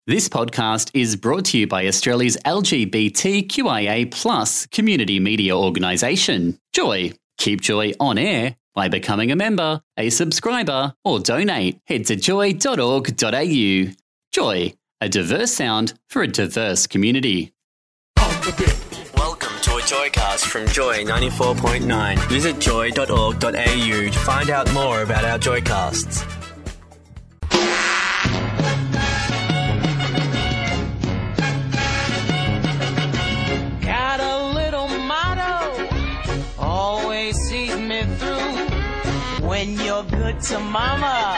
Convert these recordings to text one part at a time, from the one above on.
This podcast is brought to you by Australia's LGBTQIA+ community media organisation, Joy. Keep Joy on air by becoming a member, a subscriber, or donate. Head to joy.org.au. Joy, a diverse sound for a diverse community. Welcome to a Joycast from Joy 94.9. Visit joy.org.au to find out more about our Joycasts. Got a little motto, always sees me through. When you're good to mama,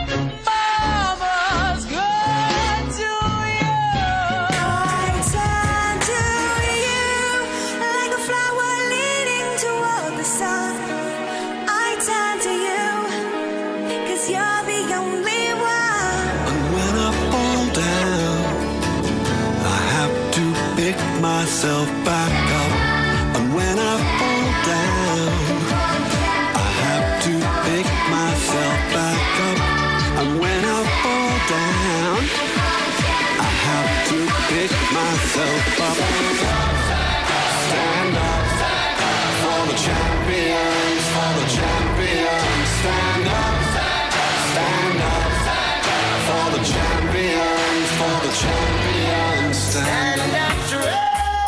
mama's good to you. I turn to you like a flower leading toward the sun. I turn to you, 'cause you're the only one. And when I fall down, I have to pick myself back up. And when I fall down, I have to pick myself back up. And when I fall down, I have to pick myself up. Stand up for the champions, for the champions. Stand up for the champions, for the champions. Stand up. Stand up straight.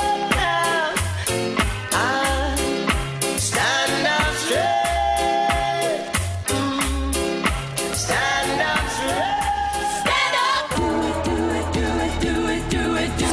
Stand up straight. Stand up straight. Stand up. Do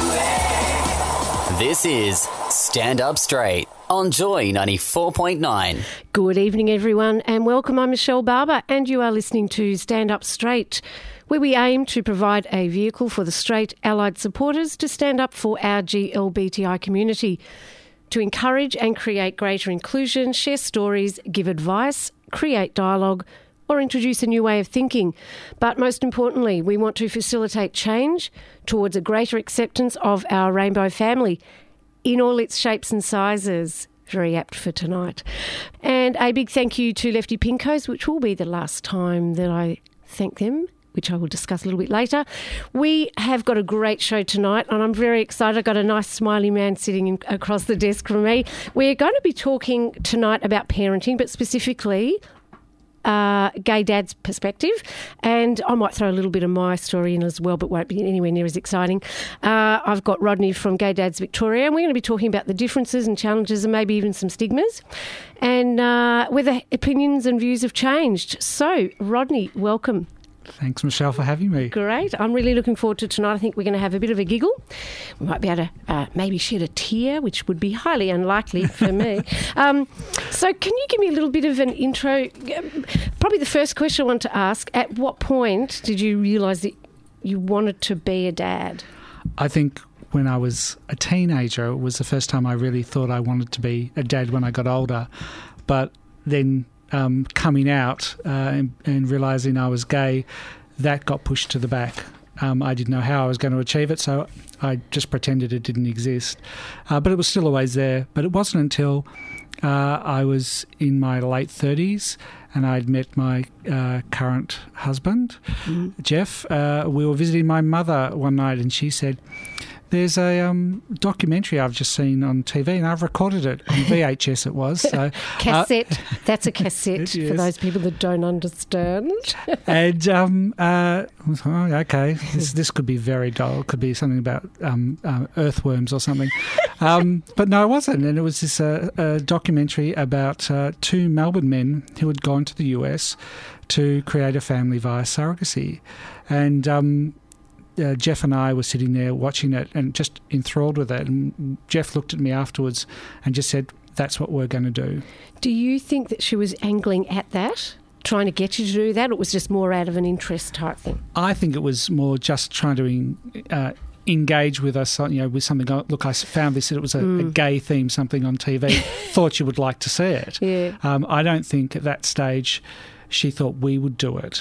it. This is Stand Up Straight on Joy 94.9. Good evening, everyone, and welcome. I'm Michelle Barber, and you are listening to Stand Up Straight, where we aim to provide a vehicle for the straight allied supporters to stand up for our GLBTI community, to encourage and create greater inclusion, share stories, give advice, create dialogue, or introduce a new way of thinking. But most importantly, we want to facilitate change towards a greater acceptance of our rainbow family in all its shapes and sizes. Very apt for tonight. And a big thank you to Lefty Pinkos, which will be the last time that I thank them, which I will discuss a little bit later. We have got a great show tonight, and I'm very excited. I've got a nice smiley man sitting across the desk from me. We're going to be talking tonight about parenting, but specifically gay dad's perspective, and I might throw a little bit of my story in as well, but won't be anywhere near as exciting. I've got Rodney from Gay Dads Victoria, and we're going to be talking about the differences and challenges and maybe even some stigmas, and whether opinions and views have changed. So, Rodney, welcome. Thanks, Michelle, for having me. Great. I'm really looking forward to tonight. I think we're going to have a bit of a giggle. We might be able to maybe shed a tear, which would be highly unlikely for me. So can you give me a little bit of an intro? Probably the first question I want to ask, at what point did you realise that you wanted to be a dad? I think when I was a teenager, it was the first time I really thought I wanted to be a dad when I got older. But then coming out and realising I was gay, that got pushed to the back. I didn't know how I was going to achieve it, so I just pretended it didn't exist. But it was still always there. But it wasn't until I was in my late 30s and I'd met my current husband, Jeff. We were visiting my mother one night and she said, "There's a documentary I've just seen on TV and I've recorded it on VHS it was." So, cassette. That's a cassette Yes. for those people that don't understand. And okay, this could be very dull. It could be something about earthworms or something. But no, it wasn't. And it was this documentary about two Melbourne men who had gone to the US to create a family via surrogacy. And Jeff and I were sitting there watching it and just enthralled with it. And Jeff looked at me afterwards and just said, "That's what we're going to do." Do you think that she was angling at that, trying to get you to do that, or it was just more out of an interest type thing? I think it was more just trying to engage with us, with something. Look, I found this, it was a gay theme, something on TV, thought you would like to see it. Yeah. I don't think at that stage she thought we would do it.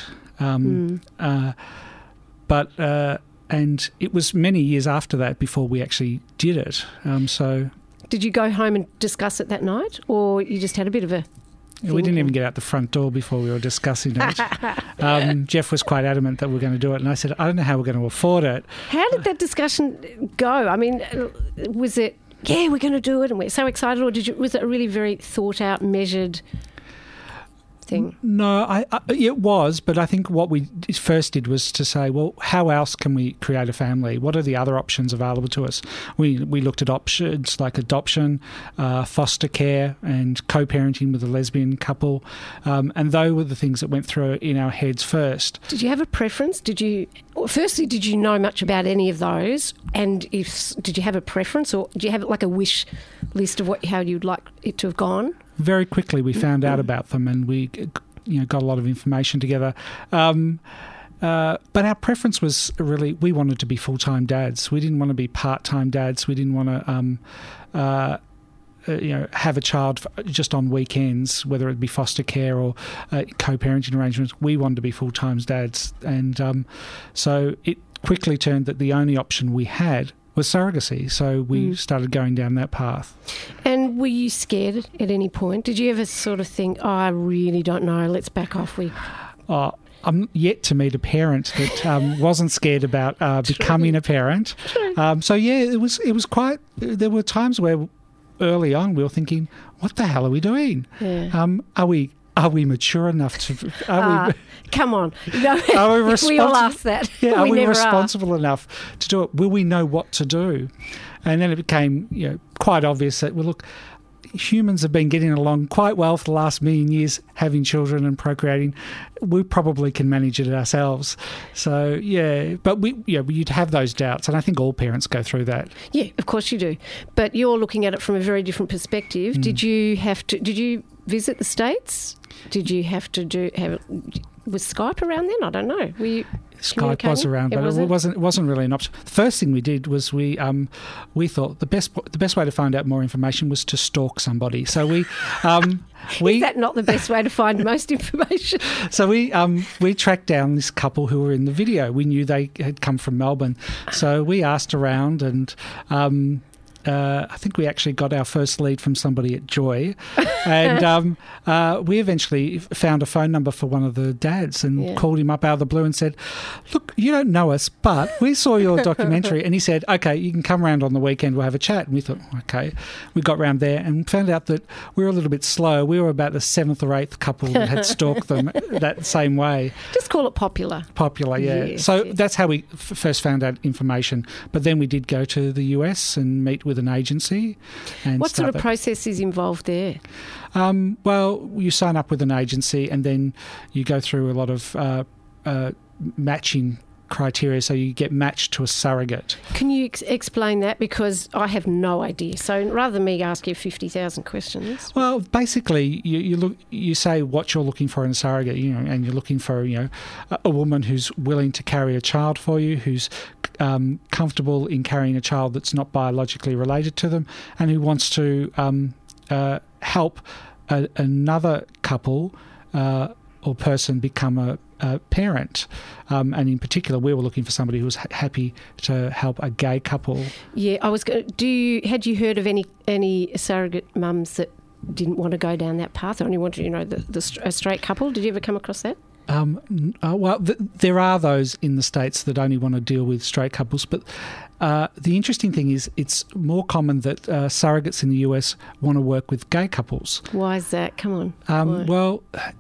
And it was many years after that before we actually did it. So Did you go home and discuss it that night, or you just had a bit of a We didn't even get out the front door before we were discussing it. Jeff was quite adamant that we're going to do it, and I said, I don't know how we're going to afford it. How did that discussion go? I mean, was it, yeah, we're going to do it and we're so excited, or was it a really very thought out, measured thing? No, it was, but I think what we first did was to say, well, how else can we create a family? What are the other options available to us? We looked at options like adoption, foster care, and co-parenting with a lesbian couple, and those were the things that went through in our heads first. Did you have a preference? Did you know much about any of those? And did you have a preference, or do you have like a wish list of how you'd like it to have gone? Very quickly we found out about them, and we got a lot of information together. But our preference was really, we wanted to be full-time dads. We didn't want to be part-time dads. We didn't want to have a child just on weekends, whether it be foster care or co-parenting arrangements. We wanted to be full-time dads. And so it quickly turned that the only option we had was surrogacy. So we started going down that path. And were you scared at any point? Did you ever sort of think, oh, I really don't know, let's back off? I'm yet to meet a parent that wasn't scared about becoming a parent. So yeah, it was quite. There were times where early on we were thinking, what the hell are we doing? Yeah. Are we mature enough to? Come on, are we we all ask that. Yeah, are we never responsible enough to do it? Will we know what to do? And then it became quite obvious that, well, look, humans have been getting along quite well for the last million years, having children and procreating. We probably can manage it ourselves. So yeah, but you'd have those doubts, and I think all parents go through that. Yeah, of course you do. But you're looking at it from a very different perspective. Did you visit the States? Did you have to was Skype around then? I don't know. Were you Skype was around, but it wasn't really an option. The first thing we did was we thought the best way to find out more information was to stalk somebody. So we is that not the best way to find most information? So we tracked down this couple who were in the video. We knew they had come from Melbourne, so we asked around, and I think we actually got our first lead from somebody at Joy, and we eventually found a phone number for one of the dads and called him up out of the blue and said, look, you don't know us, but we saw your documentary. And he said, okay, you can come round on the weekend, we'll have a chat. And we thought, okay. We got round there and found out that we were a little bit slow. We were about the 7th or 8th couple that had stalked them that same way. Just call it popular. Popular, yeah. Yes, so that's how we first found out information. But then we did go to the US and meet with an agency. And what sort of process is involved there? Well, you sign up with an agency, and then you go through a lot of matching criteria, so you get matched to a surrogate. Can you explain that? Because I have no idea. So rather than me ask you 50,000 questions. Well, basically, you say what you're looking for in a surrogate, and you're looking for a woman who's willing to carry a child for you, who's comfortable in carrying a child that's not biologically related to them, and who wants to help another couple or person become a parent. And in particular, we were looking for somebody who was happy to help a gay couple. Yeah, had you heard of any surrogate mums that didn't want to go down that path, or only wanted, a straight couple? Did you ever come across that? There are those in the States that only want to deal with straight couples, but the interesting thing is it's more common that surrogates in the US want to work with gay couples. Why is that? Come on. Well,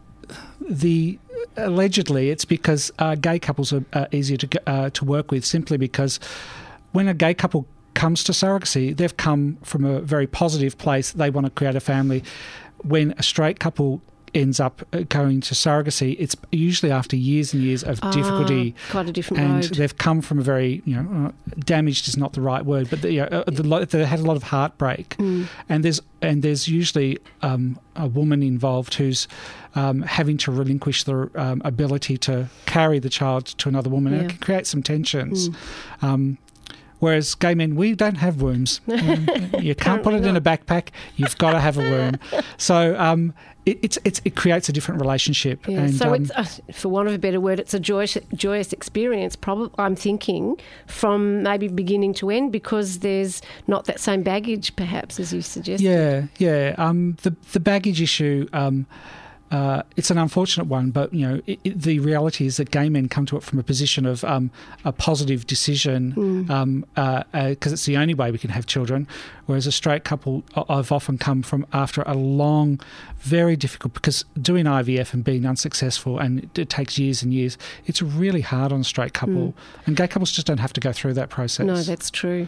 allegedly it's because gay couples are easier to work with, simply because when a gay couple comes to surrogacy, they've come from a very positive place. They want to create a family. When a straight couple ends up going to surrogacy, it's usually after years and years of difficulty. Quite a different road. And they've come from a very, damaged is not the right word, but they had a lot of heartbreak. And there's usually a woman involved who's having to relinquish their ability to carry the child to another woman. And it can create some tensions. Whereas gay men, we don't have wombs. You can't put it in a backpack. You've got to have a womb. So it creates a different relationship. Yeah, and, so it's, for want of a better word, it's a joyous experience, I'm thinking, from maybe beginning to end, because there's not that same baggage, perhaps, as you suggested. Yeah. The baggage issue... it's an unfortunate one, but the reality is that gay men come to it from a position of a positive decision, because it's the only way we can have children. Whereas a straight couple, I've often come from after a long, very difficult, because doing IVF and being unsuccessful, and it takes years and years. It's really hard on a straight couple, and gay couples just don't have to go through that process. No, that's true.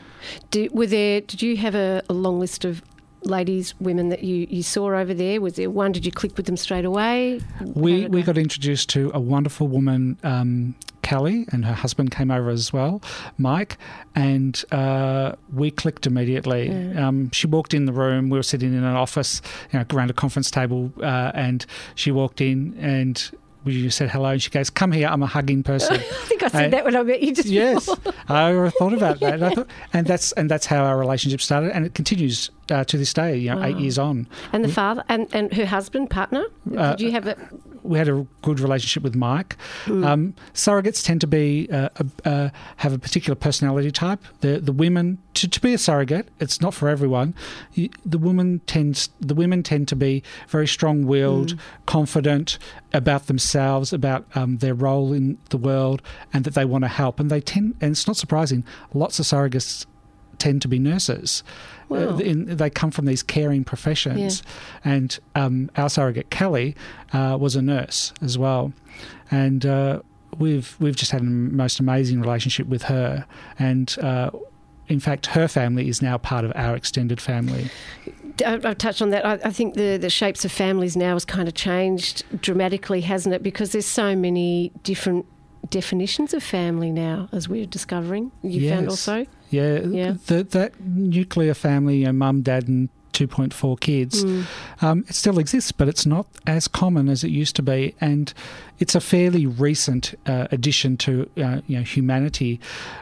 Did you have a long list of ladies, women that you saw over there? Was there one? Did you click with them straight away? We got introduced to a wonderful woman, Kelly, and her husband came over as well, Mike, and we clicked immediately. Yeah. She walked in the room. We were sitting in an office, around a conference table, and she walked in and we said hello, and she goes, "Come here, I'm a hugging person." I think I said that when I met you just yes, before. I thought about that. And that's how our relationship started, and it continues to this day. 8 years on. And the father and her husband, partner, did you have a? We had a good relationship with Mike. Surrogates tend to be have a particular personality type. The women to be a surrogate, it's not for everyone. The women tend to be very strong-willed, confident about themselves, about their role in the world, and that they want to help. And and it's not surprising. Lots of surrogates tend to be nurses. Wow. They come from these caring professions, and our surrogate Kelly was a nurse as well, and we've just had a most amazing relationship with her, and in fact her family is now part of our extended family. I've touched on that. I think the shapes of families now has kind of changed dramatically, hasn't it? Because there's so many different definitions of family now, as we're discovering. You found also? Yeah. That nuclear family, mum, dad and 2.4 kids, it still exists, but it's not as common as it used to be, and it's a fairly recent addition to humanity.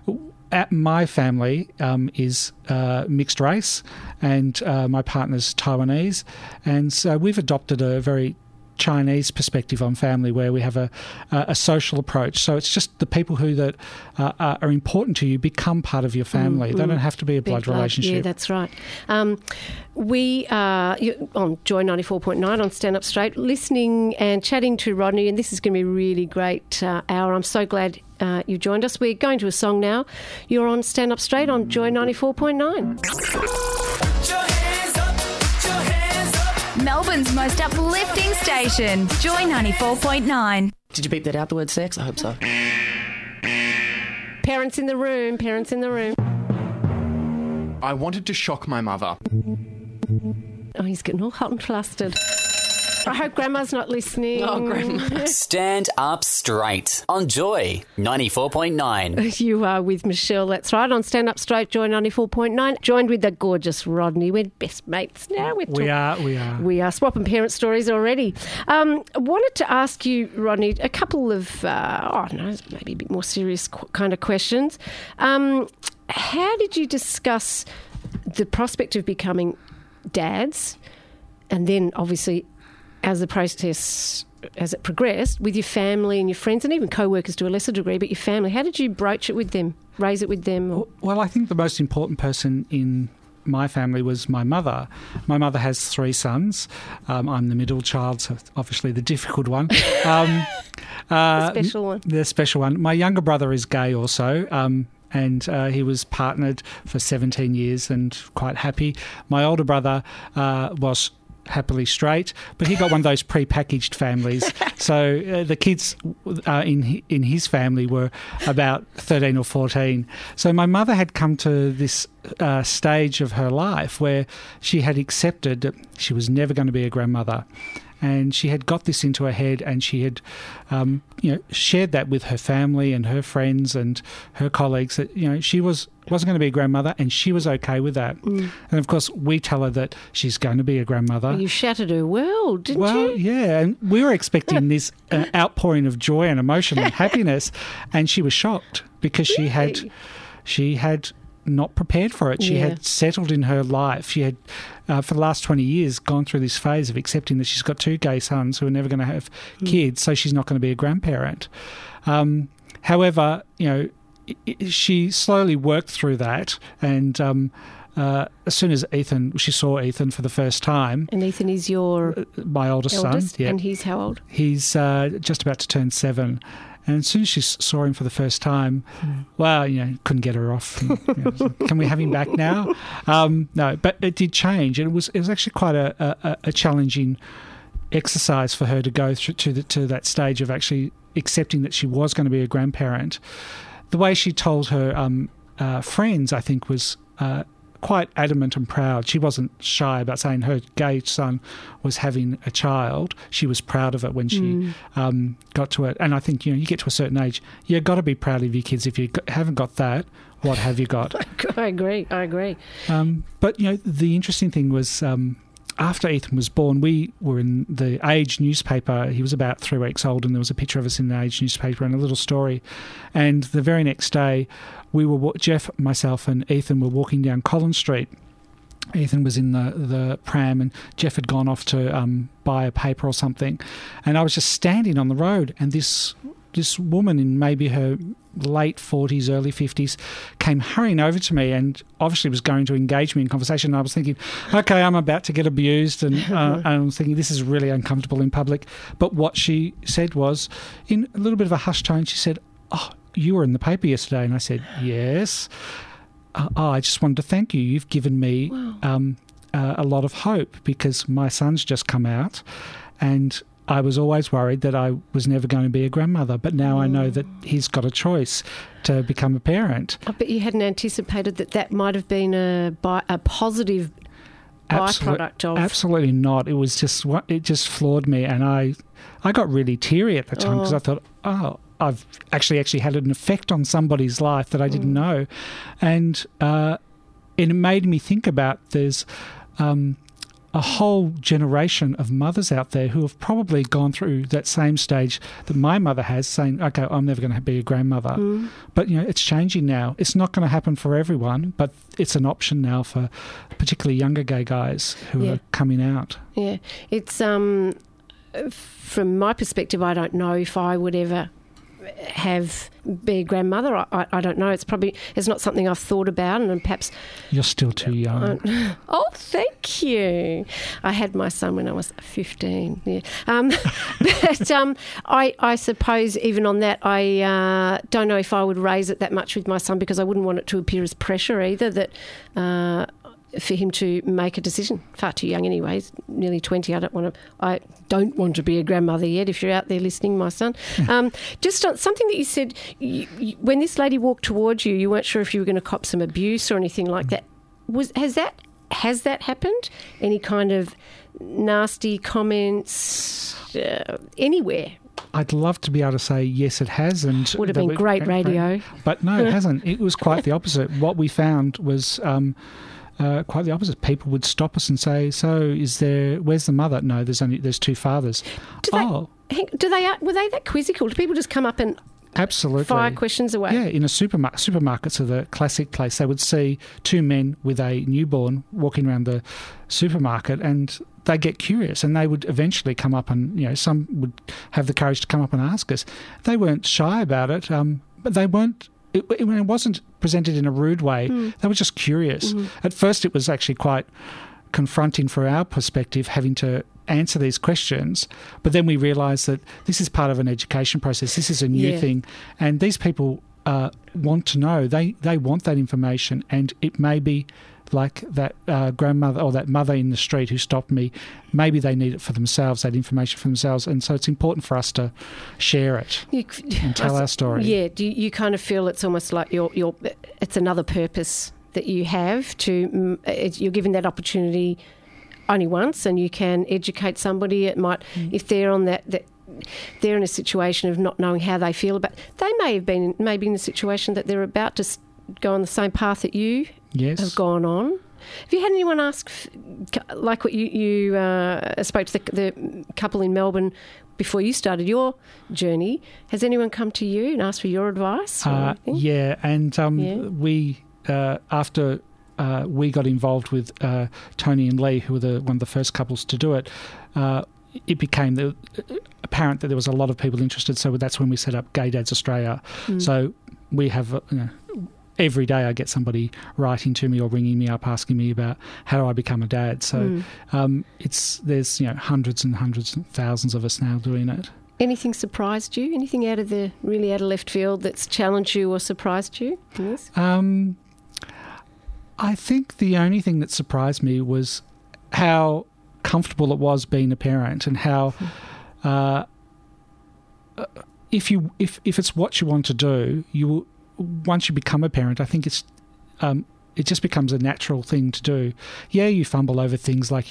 My family is mixed race, and my partner's Taiwanese, and so we've adopted a very Chinese perspective on family, where we have a social approach. So it's just the people that are important to you become part of your family. They don't have to be a blood relationship. Yeah, that's right. We are on Joy 94.9 on Stand Up Straight, listening and chatting to Rodney, and this is going to be a really great hour. I'm so glad you joined us. We're going to a song now. You're on Stand Up Straight on Joy 94.9. Melbourne's most uplifting station, Joy 94.9. Did you beep that out, the word sex? I hope so. Parents in the room. I wanted to shock my mother. Oh, he's getting all hot and flustered. I hope Grandma's not listening. Oh, Grandma. Stand Up Straight on Joy 94.9. You are with Michelle, that's right, on Stand Up Straight, Joy 94.9, joined with the gorgeous Rodney. We're best mates now. We are. We are swapping parent stories already. Wanted to ask you, Rodney, a couple of, maybe a bit more serious kind of questions. How did you discuss the prospect of becoming dads, and then obviously as the process, as it progressed, with your family and your friends and even co-workers to a lesser degree, but your family, how did you broach it with them, raise it with them? Well, I think the most important person in my family was my mother. My mother has 3 sons. I'm the middle child, so obviously the difficult one. The special one. The special one. My younger brother is gay also, and he was partnered for 17 years and quite happy. My older brother was happily straight, but he got one of those pre-packaged families. So the kids in his family were about 13 or 14. So my mother had come to this stage of her life where she had accepted that she was never going to be a grandmother. And she had got this into her head, and she had, shared that with her family and her friends and her colleagues that she wasn't going to be a grandmother, and she was okay with that. And of course, we tell her that she's going to be a grandmother. You shattered her world, didn't you? Well, yeah, and we were expecting this outpouring of joy and emotion and happiness, and she was shocked because she had not prepared for it. She had settled in her life. She had, for the last 20 years, gone through this phase of accepting that she's got 2 gay sons who are never going to have kids, so she's not going to be a grandparent. However, she slowly worked through that, and as soon as she saw Ethan for the first time. And Ethan is your my oldest son. Yeah. And he's how old? He's just about to turn 7. And as soon as she saw him for the first time, well, couldn't get her off. Can we have him back now? No, but it did change. And it was actually quite a challenging exercise for her to go through to that stage of actually accepting that she was going to be a grandparent. The way she told her friends, I think, was quite adamant and proud. She wasn't shy about saying her gay son was having a child. She was proud of it when she got to it. And I think, you get to a certain age, you've got to be proud of your kids. If you haven't got that, what have you got? I agree. But, the interesting thing was after Ethan was born, we were in the Age newspaper. He was about 3 weeks old, and there was a picture of us in the Age newspaper and a little story. And the very next day, Jeff, myself, and Ethan were walking down Collins Street. Ethan was in the pram, and Jeff had gone off to buy a paper or something. And I was just standing on the road, and this woman in maybe her late 40s, early 50s, came hurrying over to me and obviously was going to engage me in conversation. And I was thinking, okay, I'm about to get abused, and I was thinking this is really uncomfortable in public. But what she said was, in a little bit of a hushed tone, she said, "Oh, you were in the paper yesterday." And I said, "Yes. I just wanted to thank you. You've given me a lot of hope, because my son's just come out, and I was always worried that I was never going to be a grandmother, but now I know that he's got a choice to become a parent." I bet you hadn't anticipated that might have been a positive byproduct of... Absolutely not. It just floored me, and I got really teary at the time, because I thought, I've actually had an effect on somebody's life that I didn't know. And it made me think about there's a whole generation of mothers out there who have probably gone through that same stage that my mother has, saying, okay, I'm never going to be a grandmother. But, it's changing now. It's not going to happen for everyone, but it's an option now for particularly younger gay guys who are coming out. Yeah. It's, from my perspective, I don't know if I would ever be a grandmother. I don't know. It's not something I've thought about, and perhaps... You're still too young. Oh, thank you. I had my son when I was 15. Yeah. But I suppose even on that, I don't know if I would raise it that much with my son, because I wouldn't want it to appear as pressure either, that for him to make a decision. Far too young anyway. He's nearly 20. I don't want to be a grandmother yet, if you're out there listening, my son. Just on something that you said, when this lady walked towards you, you weren't sure if you were going to cop some abuse or anything like that. Has that happened? Any kind of nasty comments anywhere? I'd love to be able to say yes, it has, and would have been great radio. But no, it hasn't. It was quite the opposite. What we found was quite the opposite. People would stop us and say, "So, where's the mother?" "No, there's 2 fathers." Were they that quizzical? Do people just come up and absolutely fire questions away? Yeah, in a supermarkets are the classic place. They would see 2 men with a newborn walking around the supermarket, and they get curious, and they would eventually come up and, some would have the courage to come up and ask us. They weren't shy about it, but they weren't. It wasn't presented in a rude way. They were just curious. At first, it was actually quite confronting for our perspective, having to answer these questions. But then we realised that this is part of an education process. This is a new thing. And these people want to know. They want that information. And it may be like that grandmother or that mother in the street who stopped me. Maybe they need it for themselves, that information for themselves. And so it's important for us to share it and tell our story. Yeah. Do you kind of feel it's almost like it's another purpose that you have to... you're given that opportunity only once, and you can educate somebody. It might, if they're on that they're in a situation of not knowing how they feel about... They may have been maybe in a situation that they're about to go on the same path that you have gone on. Have you had anyone ask, like what you spoke to the couple in Melbourne before you started your journey? Has anyone come to you and asked for your advice? Yeah, and we after we got involved with Tony and Lee, who were one of the first couples to do it, it became apparent that there was a lot of people interested. So that's when we set up Gay Dads Australia. So we have every day I get somebody writing to me or ringing me up asking me about how do I become a dad. So there's hundreds and hundreds and thousands of us now doing it. Anything surprised you? Anything out of left field that's challenged you or surprised you? Yes. I think the only thing that surprised me was how comfortable it was being a parent, and how if it's what you want to do, once you become a parent, I think it just becomes a natural thing to do. Yeah, you fumble over things like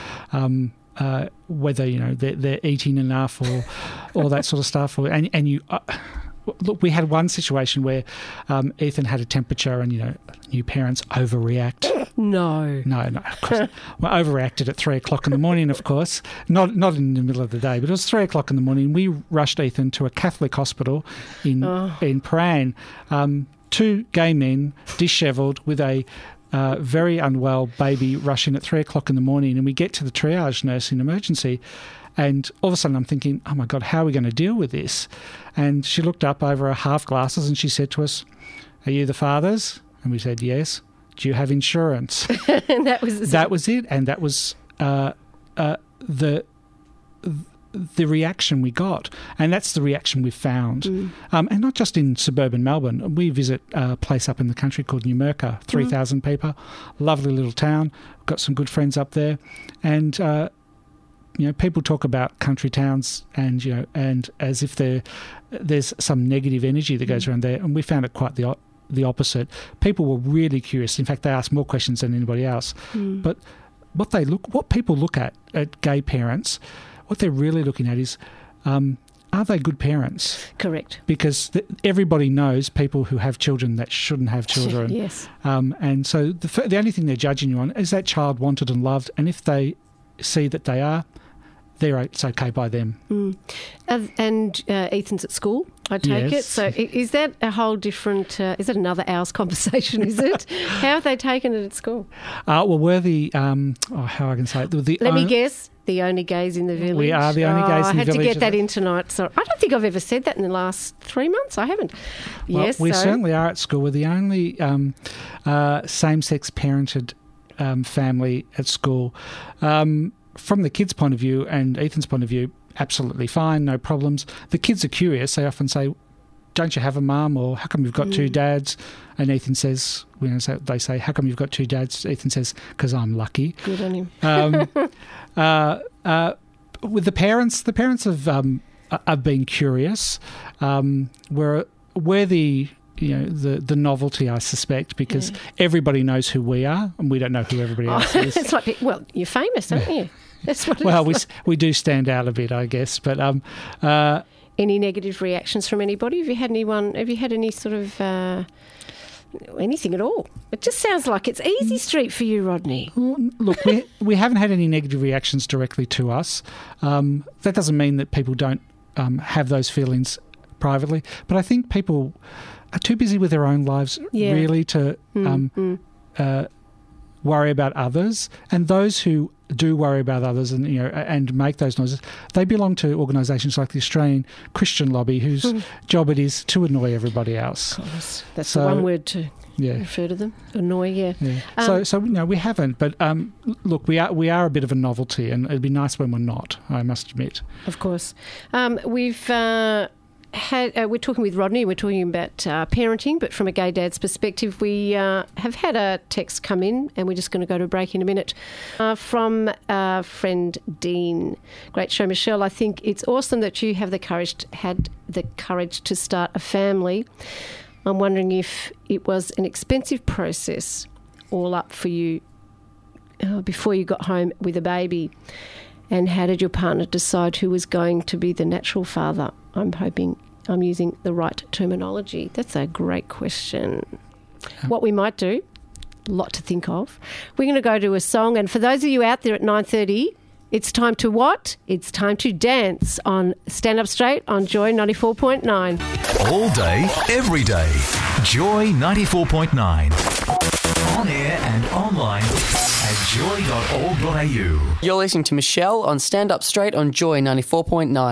whether they're eating enough or all that sort of stuff, and you. Look, we had one situation where Ethan had a temperature, and new parents overreact. No, of course. Well, overreacted at 3:00 in the morning, of course. Not in the middle of the day, but it was 3:00 in the morning. We rushed Ethan to a Catholic hospital in Prahran. 2 gay men, dishevelled, with a very unwell baby, rushing at 3:00 in the morning, and we get to the triage nurse in emergency. And all of a sudden I'm thinking, oh, my God, how are we going to deal with this? And she looked up over her half glasses and she said to us, "Are you the fathers?" And we said, "Yes." "Do you have insurance?" And that was it. And that was the reaction we got. And that's the reaction we found. And not just in suburban Melbourne. We visit a place up in the country called Numurkah, 3,000 people. Lovely little town. Got some good friends up there. And people talk about country towns and as if there's some negative energy that goes around there, and we found it quite the opposite. People were really curious. In fact, they asked more questions than anybody else. But what people look at gay parents, what they're really looking at is, are they good parents? Correct. Because everybody knows people who have children that shouldn't have children. Yes. And so the only thing they're judging you on is that child wanted and loved, and if they see that they are, it's okay by them. And Ethan's at school, I take it. So is that a whole different, is it another hour's conversation, is it? How have they taken it at school? Well, we're the, how I can say it. Let me guess, the only gays in the village. We are the only gays in the village. I had to get that in tonight. So I don't think I've ever said that in the last 3 months. I haven't. Well, yes, we certainly are at school. We're the only same-sex parented family at school. From the kids' point of view and Ethan's point of view, absolutely fine, no problems. The kids are curious. They often say, "Don't you have a mum?" or "How come you've got 2 dads?" And Ethan says, they say, "How come you've got 2 dads?" Ethan says, "Because I'm lucky." Good on him. With the parents have been curious. We're the novelty, I suspect, because everybody knows who we are and we don't know who everybody else is. It's like, well, you're famous, aren't you? That's what. Well, we do stand out a bit, I guess. But any negative reactions from anybody? Have you had anyone? Have you had any sort of anything at all? It just sounds like it's easy street for you, Rodney. Look, we haven't had any negative reactions directly to us. That doesn't mean that people don't have those feelings privately, but I think people are too busy with their own lives really to worry about others. And those who do worry about others and make those noises, they belong to organisations like the Australian Christian Lobby, whose job it is to annoy everybody else. Of course. That's the one word to refer to them. Annoy, So we haven't, but look, we are a bit of a novelty, and it'd be nice when we're not, I must admit. Of course. We've we're talking with Rodney. We're talking about parenting, but from a gay dad's perspective. We have had a text come in, and we're just going to go to a break in a minute, from our friend Dean. Great show, Michelle. I think it's awesome that you have had the courage to start a family. I'm wondering if it was an expensive process all up for you before you got home with a baby. And how did your partner decide who was going to be the natural father? I'm hoping I'm using the right terminology. That's a great question. What we might do, a lot to think of. We're going to go to a song. And for those of you out there at 9:30, it's time to what? It's time to dance on Stand Up Straight on Joy 94.9. All day, every day. Joy 94.9. On air and online at joy.org.au. You're listening to Michelle on Stand Up Straight on Joy 94.9.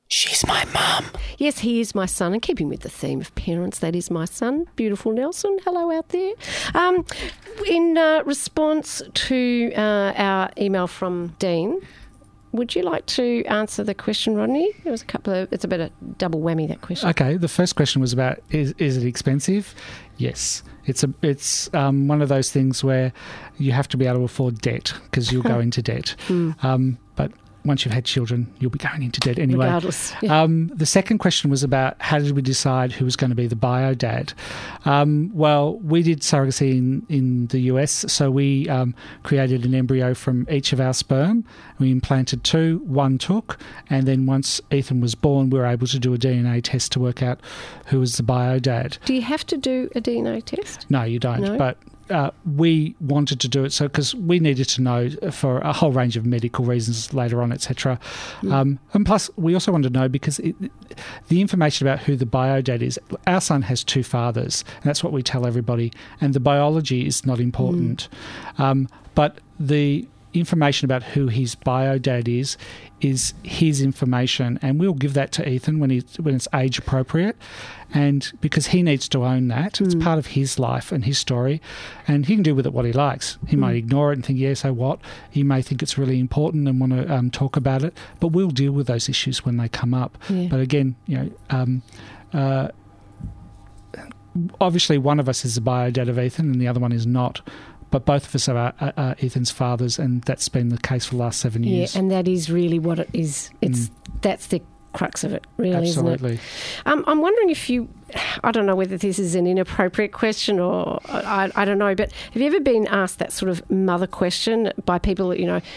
She's my mum. Yes, he is my son. And keeping with the theme of parents, that is my son, beautiful Nelson. Hello out there. In response to our email from Dean, would you like to answer the question, Rodney? There was it's a bit of double whammy, that question. Okay, the first question was about is it expensive? Yes. It's one of those things where you have to be able to afford debt because you'll go into debt. But once you've had children, you'll be going into debt anyway. Regardless. Yeah. The second question was about how did we decide who was going to be the bio dad? Well, we did surrogacy in the US, so we created an embryo from each of our sperm. We implanted 2, 1 took, and then once Ethan was born, we were able to do a DNA test to work out who was the bio dad. Do you have to do a DNA test? No, you don't, No? but we wanted to do it because we needed to know for a whole range of medical reasons later on, etc. And plus, we also wanted to know because the information about who the bio dad is, our son has 2 fathers, and that's what we tell everybody, and the biology is not important. But the information about who his bio dad is his information, and we'll give that to Ethan when it's age appropriate, and because he needs to own that. It's part of his life and his story, and he can do with it what he likes. He might ignore it and think, yeah, so what? He may think it's really important and want to talk about it, but we'll deal with those issues when they come up. But again, obviously one of us is the bio dad of Ethan and the other one is not. But both of us are Ethan's fathers, and that's been the case for the last 7 years. Yeah, and that is really what it is. That's the crux of it, really, Absolutely. isn't it? I'm wondering if I don't know whether this is an inappropriate question or I don't know, but have you ever been asked that sort of mother question by people,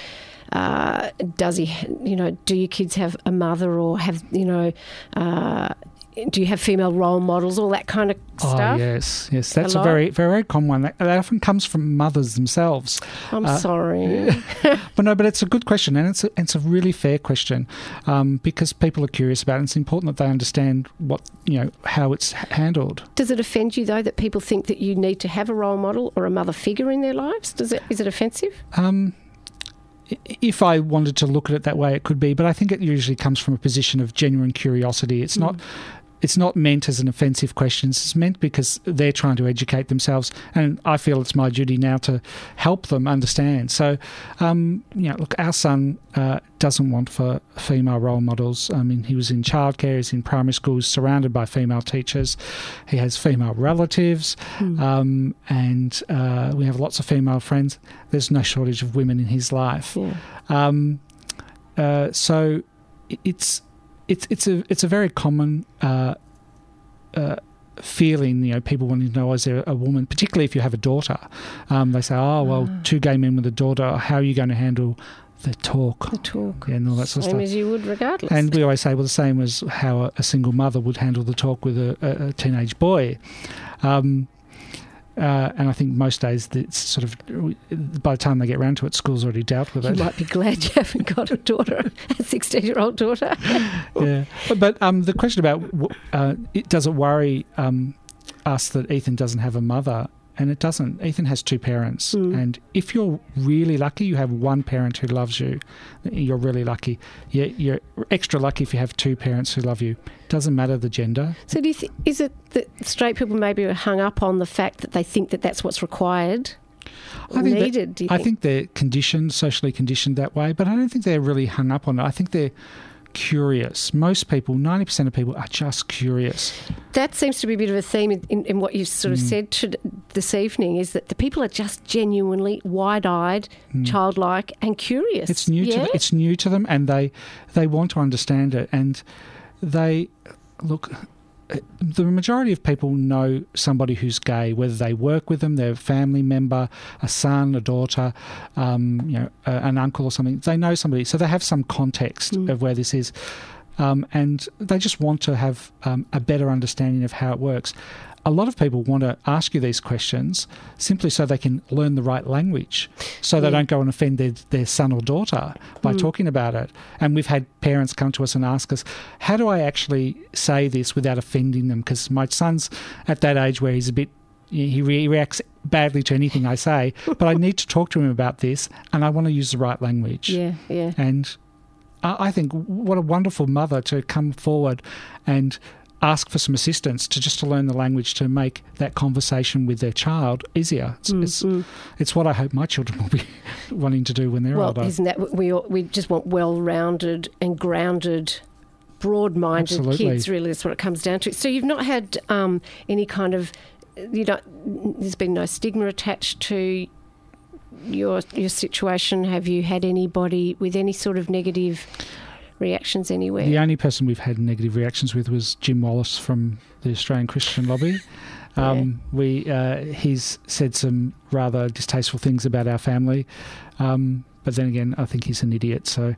does he, do your kids have a mother, or have, do you have female role models, all that kind of stuff? Oh, yes. That's a very, very common one. That often comes from mothers themselves. I'm sorry. But it's a good question, and it's a really fair question because people are curious about it, and it's important that they understand how it's handled. Does it offend you, though, that people think that you need to have a role model or a mother figure in their lives? Is it offensive? If I wanted to look at it that way, it could be, but I think it usually comes from a position of genuine curiosity. It's not meant as an offensive question. It's meant because they're trying to educate themselves, and I feel it's my duty now to help them understand. So, look, our son doesn't want for female role models. I mean, he was in childcare, he's in primary school, he's surrounded by female teachers. He has female relatives, and we have lots of female friends. There's no shortage of women in his life. Yeah. So it's a very common feeling, people wanting to know, is there a woman, particularly if you have a daughter. They say, 2 gay men with a daughter, how are you going to handle the talk? Yeah, and all that sort of stuff. Same as you would regardless. And we always say, well, the same as how a single mother would handle the talk with a teenage boy. And I think most days it's sort of, by the time they get around to it, school's already dealt with it. You might be glad you haven't got a daughter, a 16-year-old daughter. Yeah. But the question about does it worry us that Ethan doesn't have a mother? And it doesn't. Ethan has 2 parents. And if you're really lucky, you have 1 parent who loves you. You're really lucky. You're extra lucky if you have 2 parents who love you. Doesn't matter the gender. So do you is it that straight people maybe are hung up on the fact that they think that that's what's required or needed? Do you think? I think they're conditioned, socially conditioned that way, but I don't think they're really hung up on it. I think they're curious. Most people, 90% of people, are just curious. That seems to be a bit of a theme in what you've sort of said this evening, is that the people are just genuinely wide-eyed, childlike and curious. It's new to them, and they want to understand it, and they look. The majority of people know somebody who's gay, whether they work with them, they're a family member, a son, a daughter, an uncle or something. They know somebody, so they have some context of where this is, and they just want to have a better understanding of how it works. A lot of people want to ask you these questions simply so they can learn the right language, so they don't go and offend their son or daughter by talking about it. And we've had parents come to us and ask us, how do I actually say this without offending them? Because my son's at that age where he's a bit, he reacts badly to anything I say, but I need to talk to him about this, and I want to use the right language. Yeah. And I think what a wonderful mother to come forward and ask for some assistance to learn the language to make that conversation with their child easier. It's what I hope my children will be wanting to do when they're older. Well, isn't that we just want well-rounded and grounded, broad-minded kids, really. That's what it comes down to. So you've not had any kind of, there's been no stigma attached to your situation. Have you had anybody with any sort of negative reactions anywhere? The only person we've had negative reactions with was Jim Wallace from the Australian Christian Lobby. He's said some rather distasteful things about our family, but then again, I think he's an idiot. So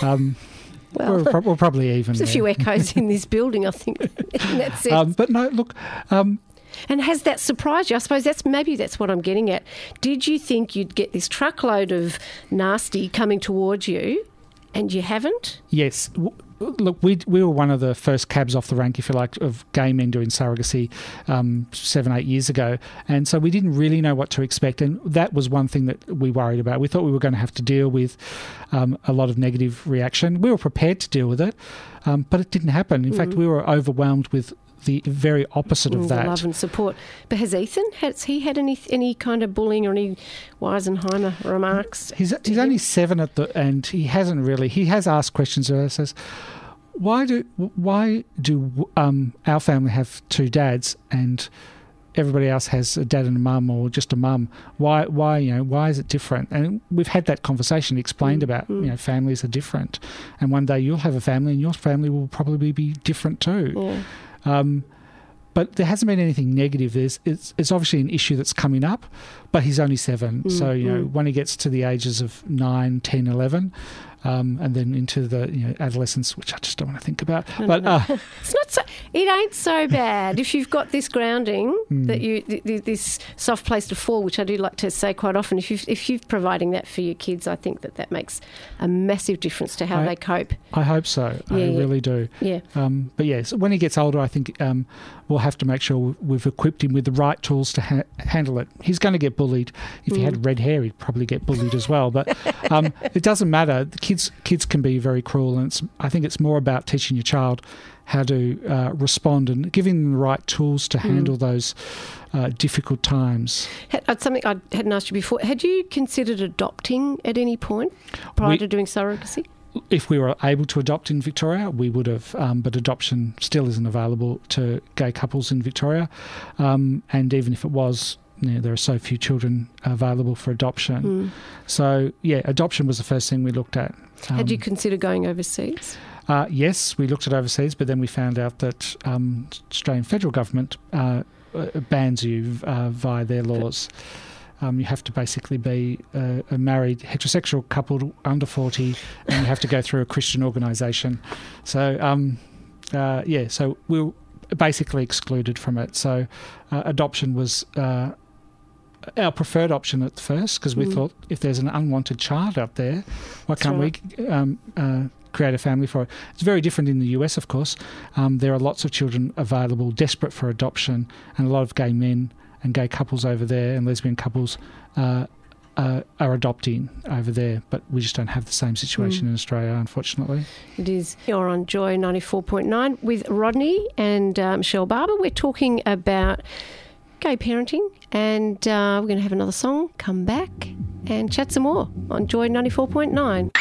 we're probably even. There's a few echoes in this building, I think. In that sense. But no, look. And has that surprised you? I suppose that's what I'm getting at. Did you think you'd get this truckload of nasty coming towards you, and you haven't? Yes. Look, we were one of the first cabs off the rank, if you like, of gay men doing surrogacy 7-8 years ago. And so we didn't really know what to expect. And that was one thing that we worried about. We thought we were going to have to deal with a lot of negative reaction. We were prepared to deal with it, but it didn't happen. In fact, we were overwhelmed with the very opposite of that. Love and support. But has Ethan, has he had any kind of bullying or any Weisenheimer remarks? He's only 7 and he hasn't really. He has asked questions that says, why do our family have 2 dads and everybody else has a dad and a mum or just a mum? Why is it different? And we've had that conversation explained about, families are different. And one day you'll have a family and your family will probably be different too. Yeah. But there hasn't been anything negative. It's obviously an issue that's coming up, but he's only 7. So, when he gets to the ages of 9, 10, 11, and then into the adolescence, which I just don't want to think about. No. It's not so. It ain't so bad if you've got this grounding that this soft place to fall, which I do like to say quite often. If you're providing that for your kids, I think that makes a massive difference to how they cope. I hope so. I really do. Yeah. But yes, when he gets older, I think we'll have to make sure we've equipped him with the right tools to handle it. He's going to get bullied. If he had red hair, he'd probably get bullied as well. But it doesn't matter. Kids can be very cruel, and I think it's more about teaching your child how to respond and giving them the right tools to handle those difficult times. Something I hadn't asked you before. Had you considered adopting at any point prior to doing surrogacy? If we were able to adopt in Victoria, we would have, but adoption still isn't available to gay couples in Victoria. And even if it was, there are so few children available for adoption. So, adoption was the first thing we looked at. Had you considered going overseas? Yes, we looked at overseas, but then we found out that Australian federal government bans you via their laws. You have to basically be a married heterosexual couple under 40, and you have to go through a Christian organisation. So, so we were basically excluded from it. So adoption was our preferred option at first, because we thought if there's an unwanted child out there, why can't we create a family for it? It's very different in the US, of course. There are lots of children available, desperate for adoption, and a lot of gay men and gay couples over there and lesbian couples are adopting over there, but we just don't have the same situation in Australia, unfortunately. It is. You're on Joy 94.9 with Rodney and Michelle Barber. We're talking about gay parenting, and we're going to have another song, come back and chat some more on Joy 94.9.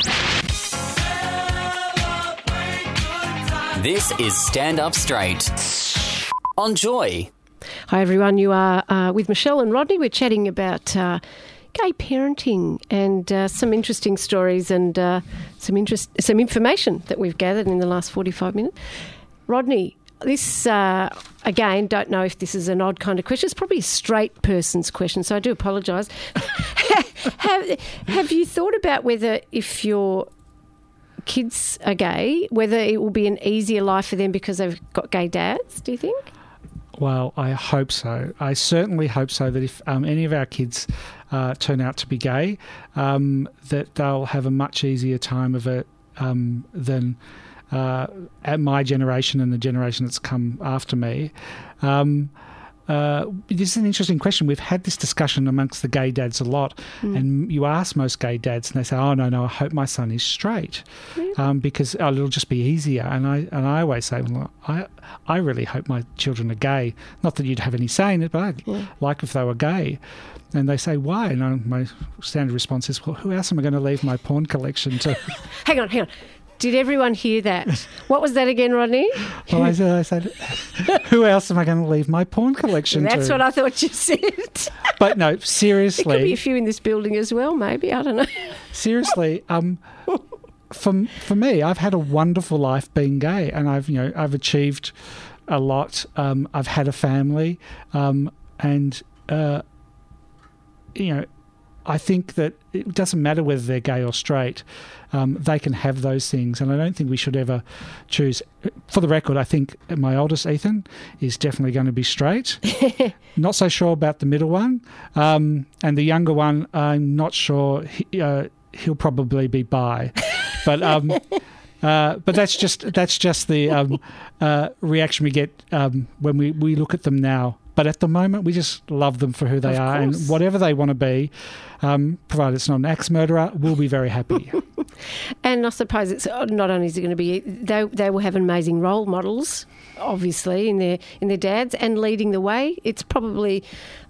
This is Stand Up Straight on Joy. Hi everyone, you are with Michelle and Rodney. We're chatting about gay parenting and some interesting stories and some information that we've gathered in the last 45 minutes. Rodney, this, again, don't know if this is an odd kind of question. It's probably a straight person's question, so I do apologise. Have you thought about whether, if your kids are gay, whether it will be an easier life for them because they've got gay dads, do you think? Well, I hope so. I certainly hope so, that if any of our kids turn out to be gay, that they'll have a much easier time of it than at my generation and the generation that's come after me. this is an interesting question. We've had this discussion amongst the gay dads a lot, and you ask most gay dads, and they say, "Oh no, I hope my son is straight, because it'll just be easier." And I always say, "Well, I really hope my children are gay. Not that you'd have any say in it, but I'd like if they were gay." And they say, "Why?" And my standard response is, "Well, who else am I going to leave my porn collection to?" Hang on. Did everyone hear that? What was that again, Rodney? Well, I said, who else am I going to leave my porn collection to? That's what I thought you said. But no, seriously. There could be a few in this building as well, maybe. I don't know. Seriously, for me, I've had a wonderful life being gay, and I've achieved a lot. I've had a family, and I think that it doesn't matter whether they're gay or straight. They can have those things, and I don't think we should ever choose. For the record, I think my oldest, Ethan, is definitely going to be straight. Not so sure about the middle one. And the younger one, I'm not sure. He'll probably be bi. But that's just the reaction we get when we look at them now. But at the moment, we just love them for who they are, and whatever they want to be, provided it's not an axe murderer, we'll be very happy. And I suppose it's not only is it going to be they will have amazing role models, obviously in their dads, and leading the way. It's probably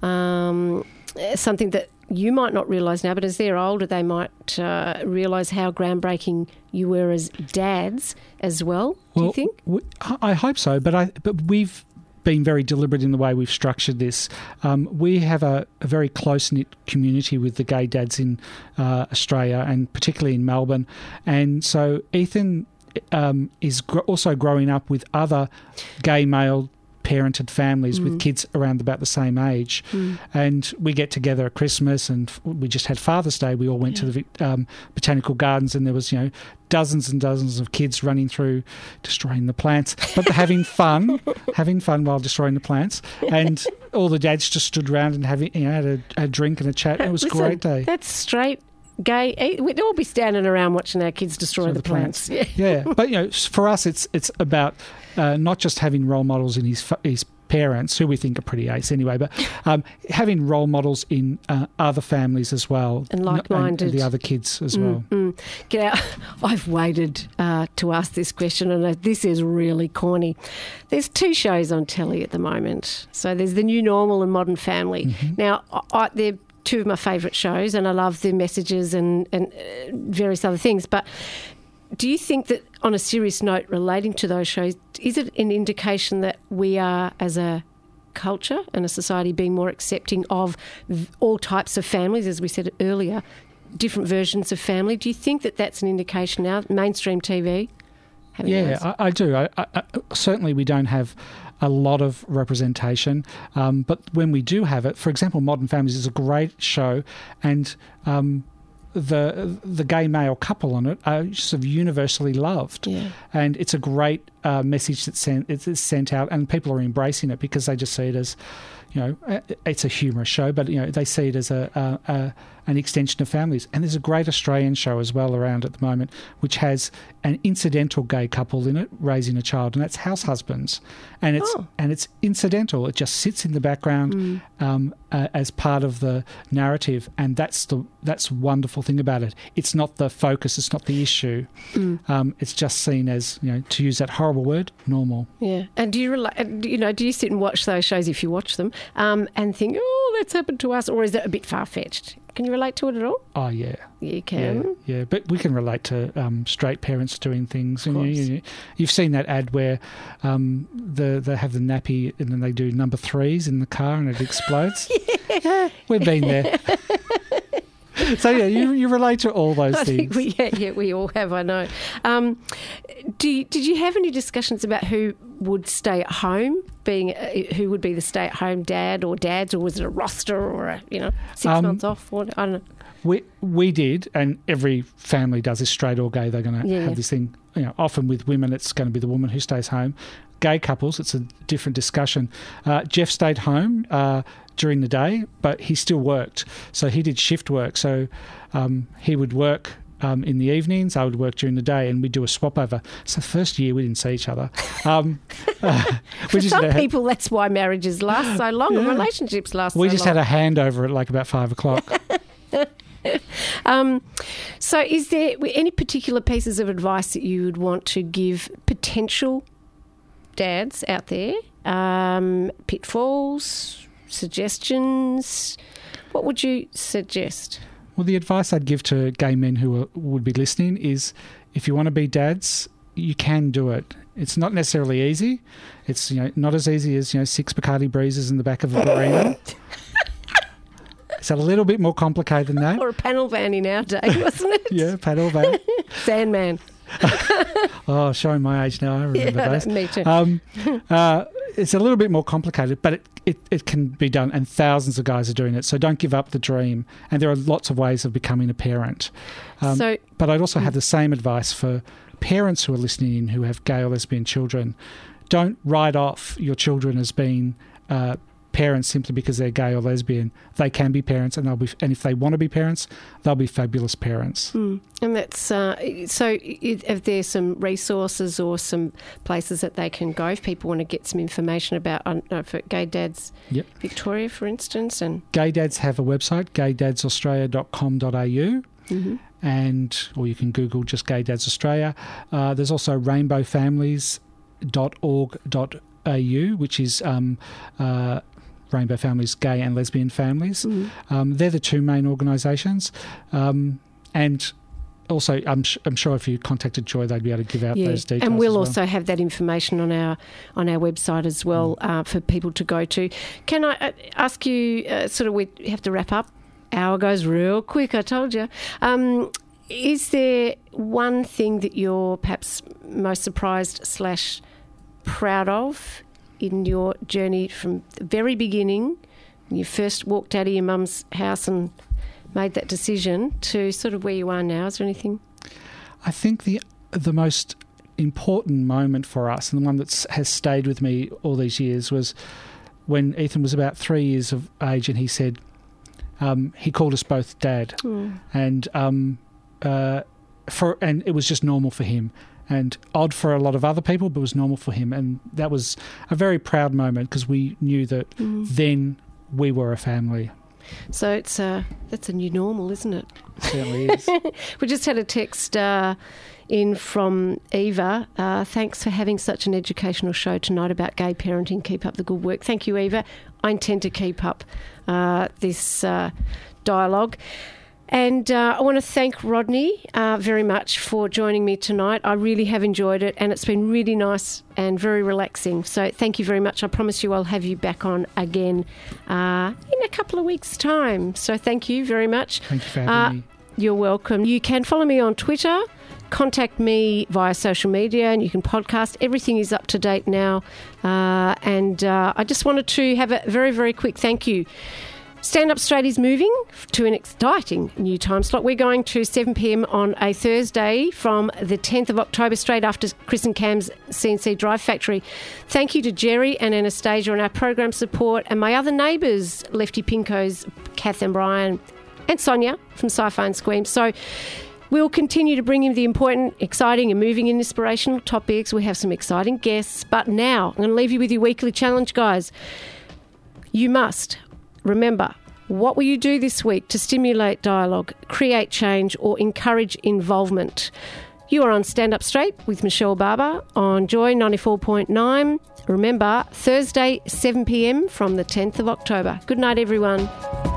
something that you might not realise now, but as they're older, they might realise how groundbreaking you were as dads as well. Do you think? I hope so, but we've been very deliberate in the way we've structured this. We have a very close-knit community with the gay dads in Australia, and particularly in Melbourne. And so Ethan is also growing up with other gay male parented families with kids around about the same age. And we get together at Christmas, and we just had Father's Day. We all went to the botanical gardens, and there was, dozens and dozens of kids running through, destroying the plants, but having fun while destroying the plants. And all the dads just stood around and had a drink and a chat. And it was a great day. That's straight. Gay, we'd all be standing around watching our kids destroy the plants. Yeah, but for us, it's about not just having role models in his parents, who we think are pretty ace anyway, but having role models in other families as well, and like-minded, and the other kids as well. Get out! I've waited to ask this question, and this is really corny. There's 2 shows on telly at the moment. So there's The New Normal and Modern Family. Now, they're 2 of my favourite shows, and I love their messages and various other things. But do you think that, on a serious note relating to those shows, is it an indication that we are, as a culture and a society, being more accepting of all types of families, as we said earlier, different versions of family? Do you think that that's an indication now, mainstream TV? I do. I certainly, we don't have a lot of representation, but when we do have it, for example, Modern Families is a great show, and the gay male couple on it are sort of universally loved, and it's a great message that's sent out, and people are embracing it because they just see it as, it's a humorous show, but they see it as an extension of families. And there's a great Australian show as well around at the moment, which has an incidental gay couple in it raising a child, and that's House Husbands. And it's incidental. It just sits in the background as part of the narrative, and that's the wonderful thing about it. It's not the focus. It's not the issue. It's just seen as, to use that horrible word, normal. Yeah. And do you sit and watch those shows, if you watch them, and think, oh, that's happened to us, or is it a bit far-fetched? Can you relate to it at all? Oh, yeah. You can? Yeah, but we can relate to straight parents doing things. And you've seen that ad where they have the nappy and then they do number 3s in the car and it explodes. We've been there. So, you relate to all those things. I think we all have, I know. Did you have any discussions about who would stay at home, who would be the stay-at-home dad or dads, or was it a roster or 6 months off? I don't know. We did, and every family does this, straight or gay. They're going to have this thing. Often with women, it's going to be the woman who stays home. Gay couples, it's a different discussion. Jeff stayed home during the day, but he still worked. So he did shift work. So he would work in the evenings. I would work during the day, and we'd do a swap over. So the first year we didn't see each other. For some people, that's why marriages last so long and relationships last so long. We just had a handover at like about 5 o'clock. So is there any particular pieces of advice that you would want to give potential dads out there? Pitfalls, suggestions? What would you suggest? Well, the advice I'd give to gay men who would be listening is if you want to be dads, you can do it. It's not necessarily easy. It's not as easy as 6 Bacardi Breezes in the back of a Barino. It's a little bit more complicated than that. Or a panel van in our day, wasn't it? Yeah, panel van. Sandman. Oh, showing my age now. I remember those. Me too. It's a little bit more complicated, but it can be done, and thousands of guys are doing it. So don't give up the dream. And there are lots of ways of becoming a parent. But I'd also have the same advice for parents who are listening in who have gay or lesbian children. Don't write off your children as being parents simply because they're gay or lesbian. They can be parents, and if they want to be parents, they'll be fabulous parents. And that's so. If there's some resources or some places that they can go, if people want to get some information about, for Gay Dads Victoria, for instance, and Gay Dads have a website, gaydadaustralia.com.au, or you can Google just Gay Dads Australia. There's also rainbowfamilies.org.au, which is Rainbow Families, Gay and Lesbian Families. They're the two main organisations. And also, I'm sure if you contacted Joy, they'd be able to give out those details. And we'll also have that information on our website as well for people to go to. Can I ask you, we have to wrap up. Hour goes real quick, I told you. Is there one thing that you're perhaps most surprised / proud of in your journey from the very beginning, when you first walked out of your mum's house and made that decision, to sort of where you are now? Is there anything? I think the most important moment for us, and the one that has stayed with me all these years, was when Ethan was about 3 years of age, and he said, he called us both Dad, and it was just normal for him. And odd for a lot of other people, but was normal for him. And that was a very proud moment because we knew that then we were a family. So that's a new normal, isn't it? It certainly is. We just had a text in from Eva. Thanks for having such an educational show tonight about gay parenting. Keep up the good work. Thank you, Eva. I intend to keep up this dialogue. And I want to thank Rodney very much for joining me tonight. I really have enjoyed it, and it's been really nice and very relaxing. So thank you very much. I promise you I'll have you back on again in a couple of weeks' time. So thank you very much. Thank you for having me. You're welcome. You can follow me on Twitter, contact me via social media, and you can podcast. Everything is up to date now. And I just wanted to have a very, very quick thank you. Stand Up Straight is moving to an exciting new time slot. We're going to 7 p.m. on a Thursday from the 10th of October, straight after Chris and Cam's CNC Drive Factory. Thank you to Jerry and Anastasia on our program support, and my other neighbours, Lefty Pinko's Kath and Brian, and Sonia from Sci-Fi and Squeam. So we'll continue to bring you the important, exciting and moving and inspirational topics. We have some exciting guests. But now I'm going to leave you with your weekly challenge, guys. You must remember, what will you do this week to stimulate dialogue, create change or encourage involvement? You are on Stand Up Straight with Michelle Barber on Joy 94.9. Remember, Thursday, 7 p.m. from the 10th of October. Good night, everyone.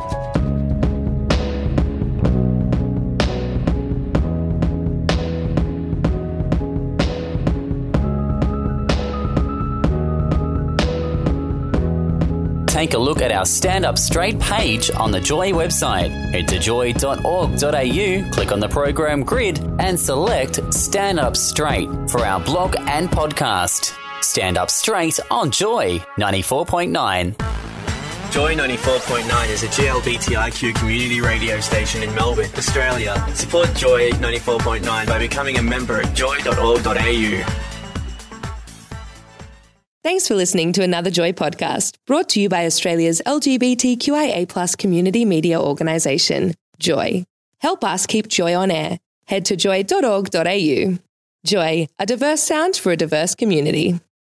Take a look at our Stand Up Straight page on the Joy website. Head to joy.org.au, click on the program grid and select Stand Up Straight for our blog and podcast. Stand Up Straight on Joy 94.9. Joy 94.9 is a GLBTIQ community radio station in Melbourne, Australia. Support Joy 94.9 by becoming a member at joy.org.au. Thanks for listening to another Joy podcast, brought to you by Australia's LGBTQIA+ community media organisation, Joy. Help us keep Joy on air. head to joy.org.au. Joy, a diverse sound for a diverse community.